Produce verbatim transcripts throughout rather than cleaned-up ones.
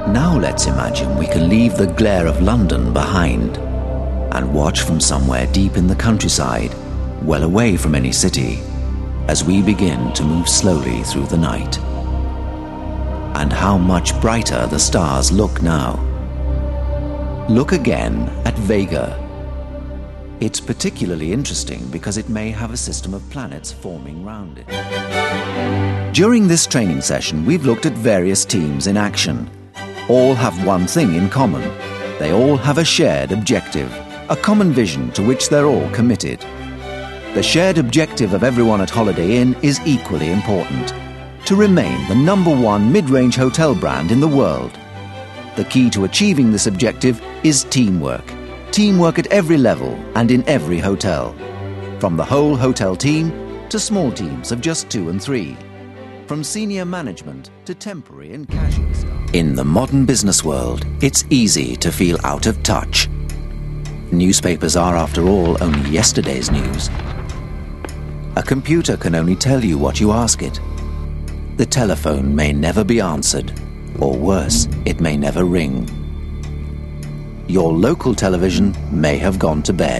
Now let's imagine we can leave the glare of London behind and watch from somewhere deep in the countryside, well away from any city, as we begin to move slowly through the night. And how much brighter the stars look now. Look again at Vega. It's particularly interesting because it may have a system of planets forming round it. During this training session, we've looked at various teams in action. All have one thing in common. They all have a shared objective, a common vision to which they're all committed. The shared objective of everyone at Holiday Inn is equally important: to remain the number one mid-range hotel brand in the world. The key to achieving this objective is teamwork. Teamwork at every level and in every hotel. From the whole hotel team to small teams of just two and three. From senior management to temporary and casual staff. In the modern business world, it's easy to feel out of touch. Newspapers are, after all, only yesterday's news. A computer can only tell you what you ask it. The telephone may never be answered, or worse, it may never ring. Your local television may have gone to bed.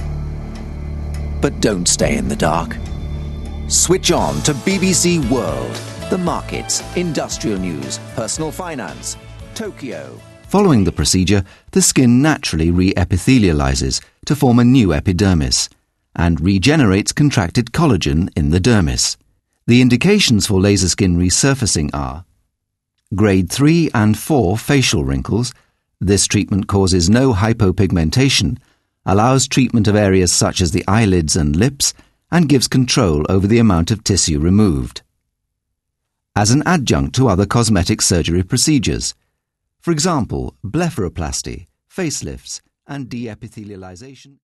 But don't stay in the dark. Switch on to B B C World, the markets, industrial news, personal finance, Tokyo. Following the procedure, the skin naturally re-epithelializes to form a new epidermis and regenerates contracted collagen in the dermis. The indications for laser skin resurfacing are grade three and four facial wrinkles. This treatment causes no hypopigmentation, allows treatment of areas such as the eyelids and lips, and gives control over the amount of tissue removed. As an adjunct to other cosmetic surgery procedures, for example, blepharoplasty, facelifts, and de-epithelialization.